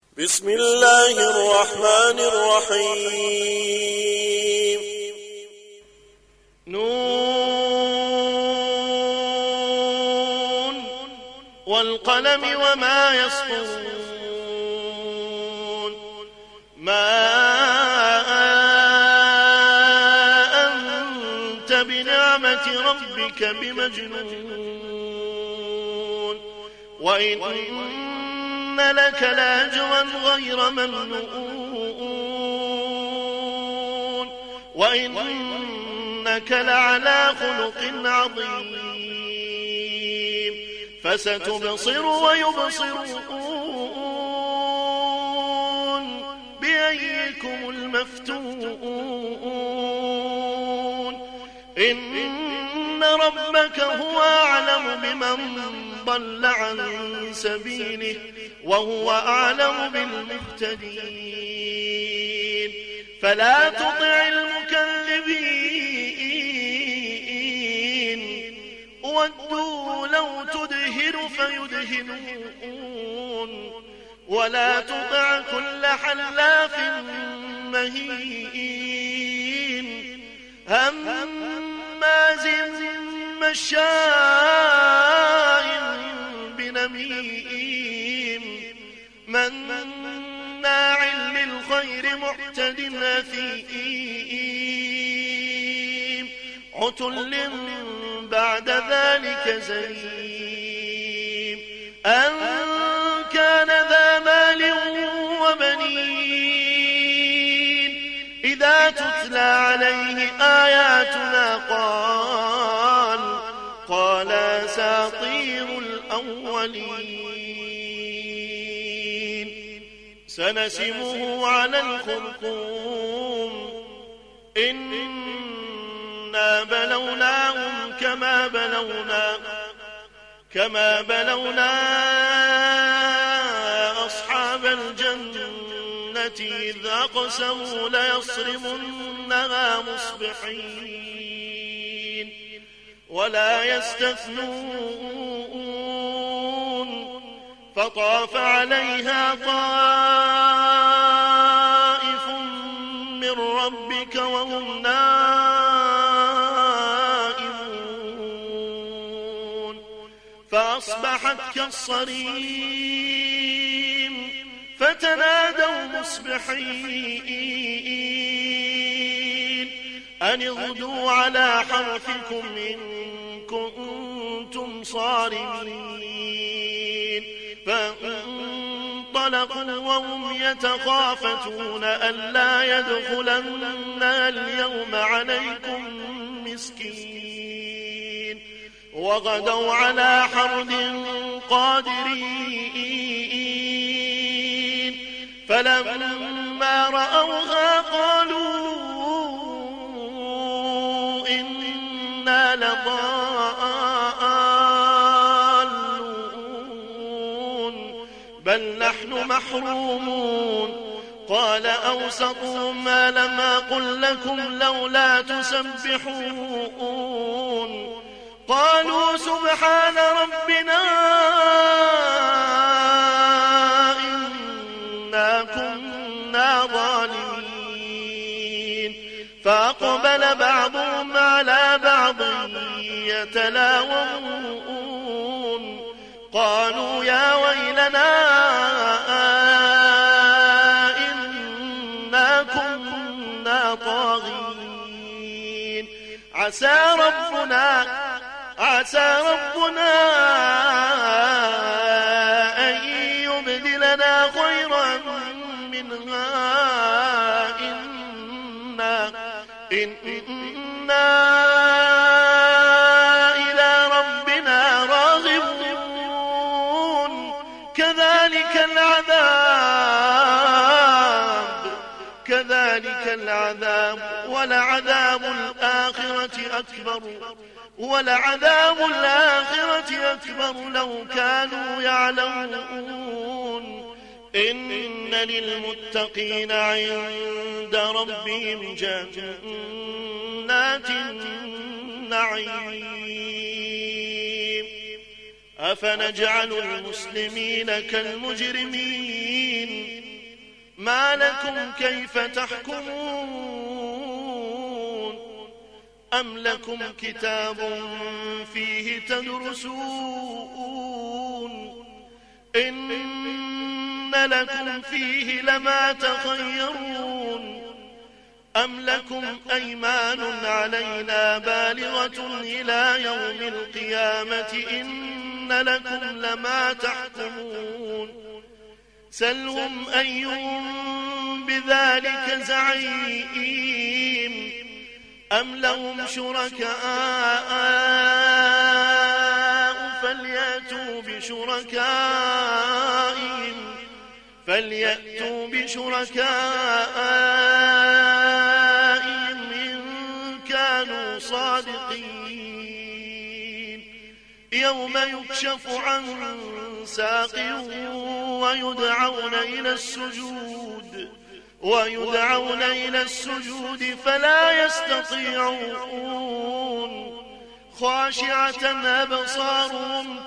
بسم الله الرحمن الرحيم نون والقلم وما يسطرون ما أنت بنعمة ربك بمجنون وإن لك لاجرا غير ممنون وإنك لعلى خلق عظيم فستبصر ويبصرون بأيكم المفتون إن ربك هو أعلم بمن ضل عن سبيله وهو أعلم بالمهتدين فلا تطع المكذبين ودوا لو تدهن فيدهنون ولا تطع كل حلاف مهين هماز مشاء بنميم مناع للخير معتد أثيم عتل بعد ذلك زنيم أن كان ذا مال وبنين إذا تتلى عليه آياتنا قال أساطير الأولين سنسمه على الخرطوم إنا بلوناهم كما بلونا أصحاب الجنة إذ أقسموا ليصرمنها مصبحين ولا يستثنون فطاف عليها طائف من ربك وهم نائمون فأصبحت كالصريم فتنادوا مصبحين أن اغدوا على حرثكم إن كنتم صارمين فانطلقوا وهم يتخافتون ألا يدخلن اليوم عليكم مسكين وغدوا على حرد قادرين فلما رأوها قالوا إنا لضالون بل نحن محرومون قال أوسطهم ما لم أقل لكم لولا تسبحون قالوا سبحان ربنا إنا كنا ظالمين فأقبل بعضهم على بعض يتلاومون قالوا يا ويلنا إنا كنا طاغين عسى ربنا أن يبدلنا خيرا منها إنا إلى ربنا راغبون كذلك العذاب ولعذاب الآخرة أكبر لو كانوا يعلمون إن للمتقين عند ربهم جنات النعيم أفنجعل المسلمين كالمجرمين ما لكم كيف تحكمون أم لكم كتاب فيه تدرسون إن لكم فيه لما تخيرون أم لكم أيمان علينا بالغة إلى يوم القيامة إن لكم لما تحكمون سلهم أيهم بذلك زعيم أم لهم شركاء فليأتوا بشركائهم إن كانوا صادقين يوم يكشف عن ساق ويدعون إلى السجود فلا يستطيعون خاشعة أبصارهم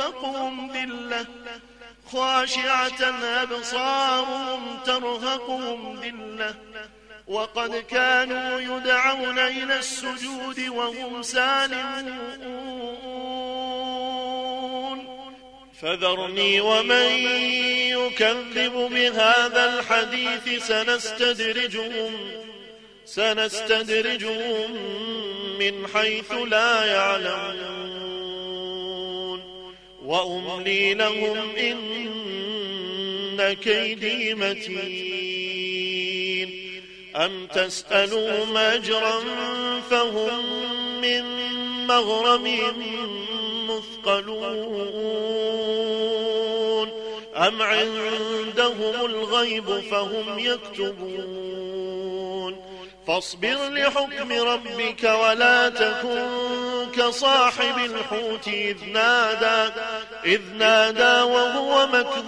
ترهقهم ذلة وقد كانوا يدعون إلى السجود وهم سالمون فذرني ومن يكذب بهذا الحديث سنستدرجهم من حيث لا يعلمون وأملي لهم إن كيدي متين أم تسألهم أجرا فهم من مغرم مثقلون أم عندهم الغيب فهم يكتبون فاصبر لحكم ربك ولا تكن كصاحب الحوت إذ نادى وهو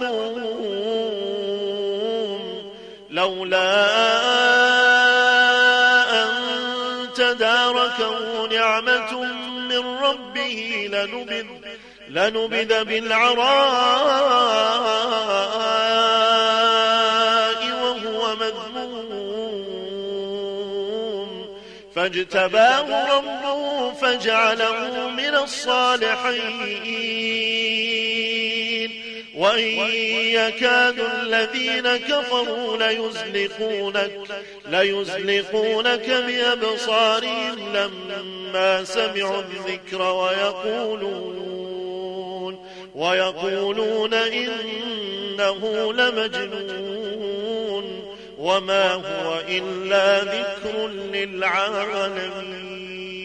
مكذوم لولا أن تداركه نعمة من ربه لنبذ بالعراء وهو مذموم فاجتباه ربه فجعله من الصالحين وإن يكاد الذين كفروا ليزلقونك بأبصارهم لما سمعوا الذكر ويقولون إنه لمجنون وما هو إلا ذكر للعالمين.